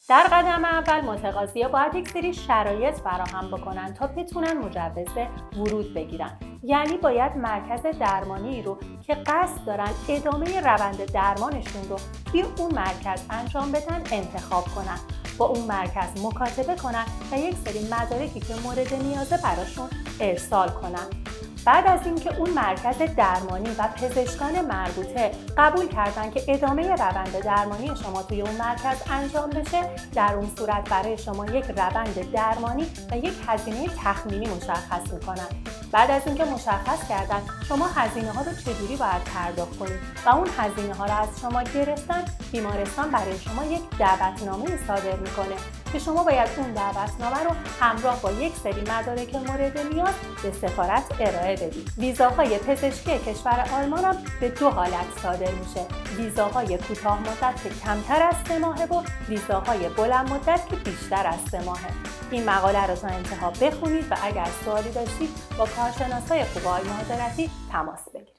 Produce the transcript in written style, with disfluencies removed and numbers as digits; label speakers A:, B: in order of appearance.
A: در قدم اول متقاضی‌ها باید یک سری شرایط فراهم بکنن تا بتونن مجوز ورود بگیرن. یعنی باید مرکز درمانی رو که قصد دارن ادامه روند درمانشون رو توی اون مرکز انجام بدن انتخاب کنن، با اون مرکز مکاتبه کنن و یک سری مدارکی که مورد نیازه براشون ارسال کنن. بعد از اینکه اون مرکز درمانی و پزشکان مربوطه قبول کردن که ادامه روند درمانی شما توی اون مرکز انجام بشه، در اون صورت برای شما یک روند درمانی و یک هزینه تخمینی مشخص میکنن. بعد از اینکه مشخص کردن شما هزینه ها رو چجوری باید پرداخت کنید و اون هزینه ها رو از شما گرفتن، بیمارستان برای شما یک دعوتنامه صادر میکنه که شما باید اون دعوتنامه رو همراه با یک سری مدارک مورد نیاز به سفارت ارائه بدید. ویزاهای پزشکی کشور آلمان هم به دو حالت صادر میشه: ویزاهای کوتاه مدت که کمتر از 3 ماهه و ویزاهای بلند مدت که بیشتر از 3 ماهه. این مقاله رو تا انتها بخونید و اگر سوالی داشتید با کارشناسای خوب مهاجرتی تماس بگیرید.